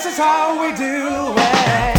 This is how we do it.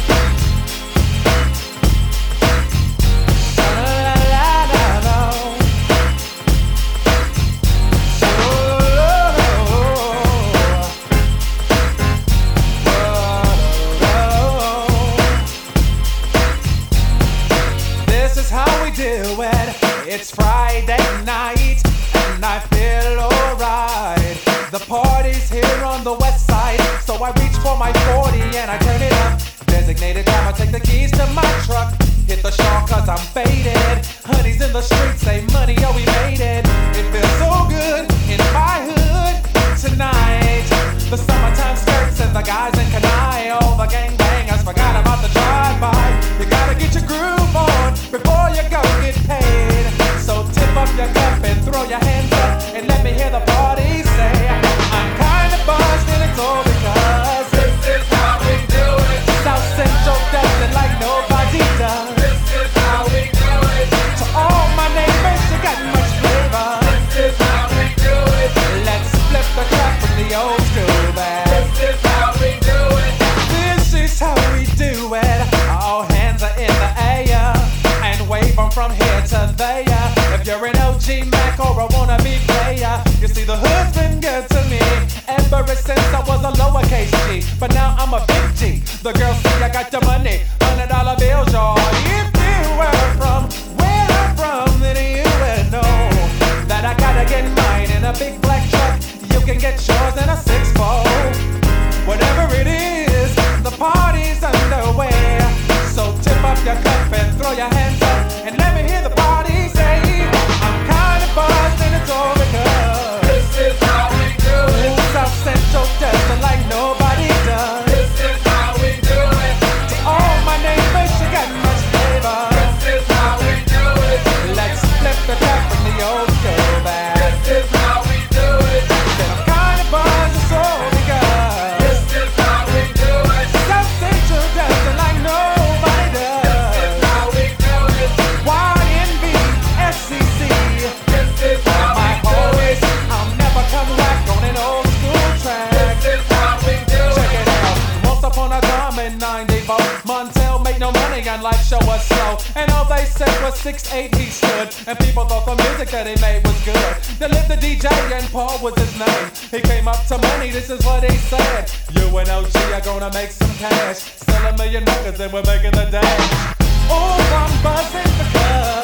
This is how we do it. It's Friday night and I feel alright. The party's here on the west side, so I reach for my 40 and I turn it up. Designated driver, take the keys to my truck. Hit the shawl cause I'm faded. Honey's in the streets, say money, oh we made it. It feels so good in my hood tonight. The summertime skirts and the guys in Kanai. All the gangbangers forgot about the drive-by. You gotta get your groove on before you go get paid. So tip up your cup and throw your hands up and let me hear the party say, I'm kinda buzzed and it's all because this is how we do it. South Central does it like nobody does. This is how we do it. To all my neighbors, you got much flavor. This is how we do it. Let's flip the crap from the old school back. This is how we do it. This is how we do it. All hands are in the air and wave them from here to there. If you're an OG Mac or a wannabe player, you see the hood's been good to me ever since I was a lowercase G. But now I'm a big G. The girls see I got the money, $100 bills, y'all. If you were from where I'm from, then you would know that I gotta get mine in a big black truck. You can get yours in a 6-4. Whatever it is, the party's underway. So tip up your cup and throw your hands up and let me hear the party say, I'm kinda buzzed and it's all because This is how we do it. South Central does it like nobody does. This is how we do it. To all my neighbors, you got much flavor. This is how we do it. Let's flip the crap from the old school back. This is how we do it. Said I'm kinda buzzed, it's all because This is how we do it. South Central does it like nobody This does. is how we do it. YNB, FCC. This is how we My do always, it. I'll never come back on an old school track. This is how we do Check it. it out. Once upon a time in 94, Montel made no money and life show was slow. And all they said was 6'8" he stood. And people thought the music that he made was good. They lived the DJ and Paul was his name. He came up to money, this is what he said. You and OG are gonna make some cash. Sell $1 million records and we're making the dash. Oh, I'm buzzing because